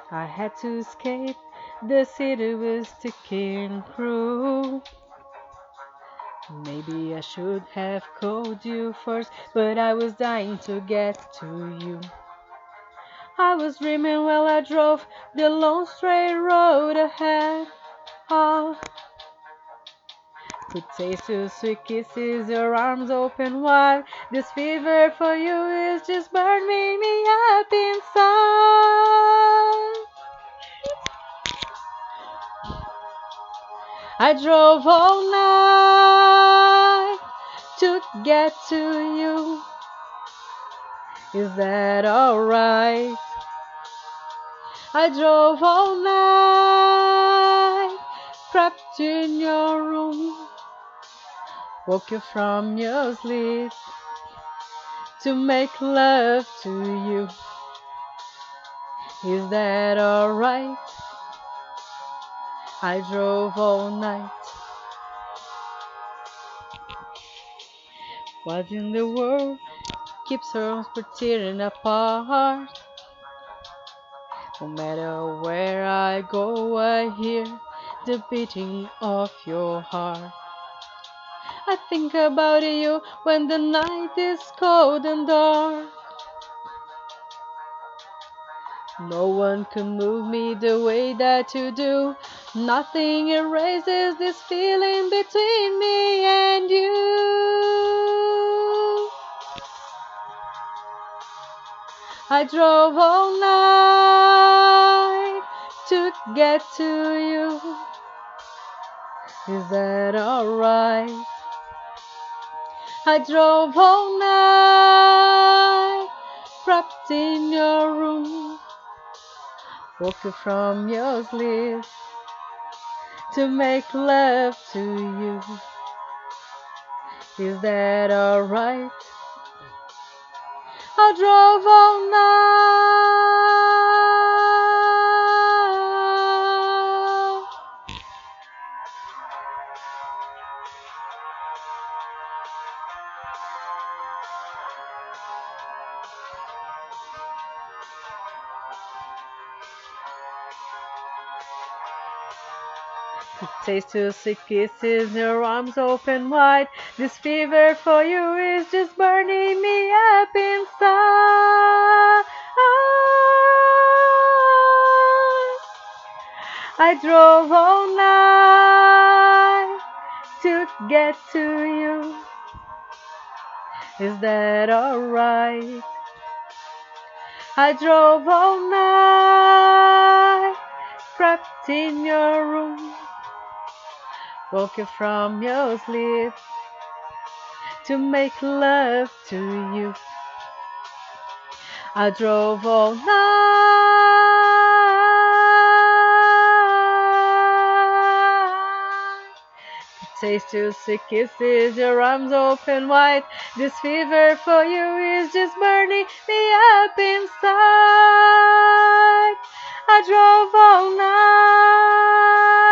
I had to escape. The city was sticking through. Maybe I should have called you first, but I was dying to get to you. I was dreaming while I drove the long straight road ahead. Oh, good taste to sweet kisses, your arms open wide. This fever for you is just burning me up inside. I drove all night to get to you. Is that alright? I drove all night, trapped in your room. Woke you from your sleep to make love to you. Is that alright? I drove all night. What in the world keeps us from tearing apart? No matter where I go, I hear the beating of your heart. I think about you when the night is cold and dark. No one can move me the way that you do. Nothing erases this feeling between me and you. I drove all night to get to you. Is that alright? I drove all night, wrapped in your room. Woke you from your sleep to make love to you. Is that alright? I drove all night. To taste your sweet kisses, your arms open wide. This fever for you is just burning me up inside. I drove all night to get to you. Is that alright? I drove all night, trapped in your room. Woke you from your sleep to make love to you. I drove all night. Taste your sweet kisses, your arms open wide. This fever for you is just burning me up inside. I drove all night.